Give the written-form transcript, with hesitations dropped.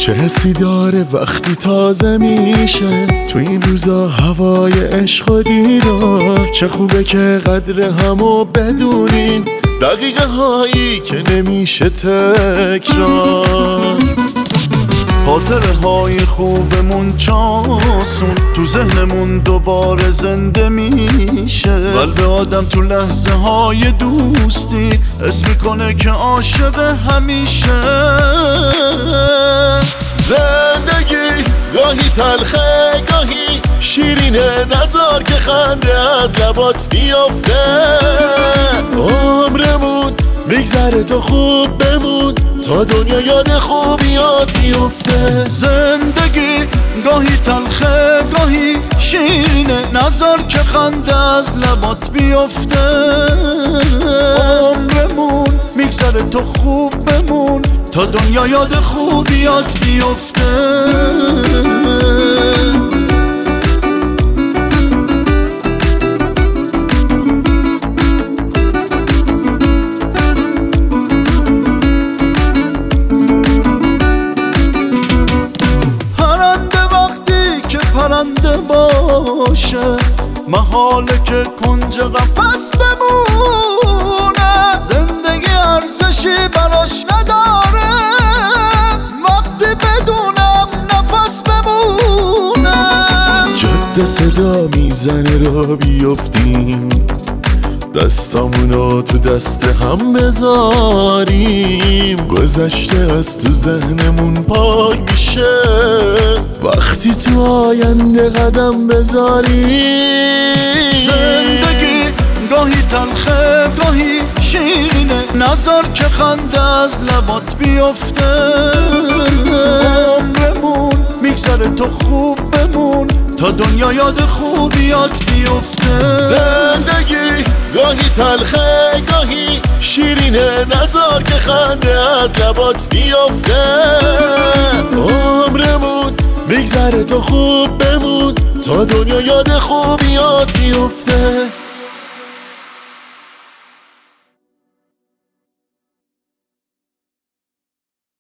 چه حسی داره وقتی تازه میشه تو این روزا هوای عشق و دیدار. چه خوبه که قدر همو بدونین، دقیقه هایی که نمیشه تکرار. خاطره های خوبمون چاسون تو ذهنمون دوباره زنده میشه. قلب آدم تو لحظه های دوستی اسم میکنه که عاشق همیشه. زندگی گاهی تلخه گاهی شیرینه، نذار که خنده از لبات بیافته. عمرمون میگذره تو خوب بمون تا دنیا یاد خوبیات بیفته. زندگی گاهی تلخه گاهی شیرینه، نذار که خنده از لبات بیفته. عمرمون میگذره تو خوب بمون تا دنیا یاد خوبیات بیفته. پرنده باشه محاله که کنج قفس بمونه. زندگی ارزشی براش نداره وقتی بدونم نفس بمونه. جاده صدا میزنه را بیفتیم، دستامونو تو دست هم بذاریم. گذشته از تو ذهنمون پاک میشه وقتی تو آینده قدم بذاریم. زندگی گاهی تلخه گاهی شیرینه، نذار که خنده از لبات بیفته. عمرمون میگذره تو خوب بمون تا دنیا یاد خوبیات بیفته. زندگی گاهی تلخه گاهی شیرینه، نذار که خنده از لبات بیفته. عمرمون میگذره تو خوب بمون تا دنیا یاد خوبیات بیفته.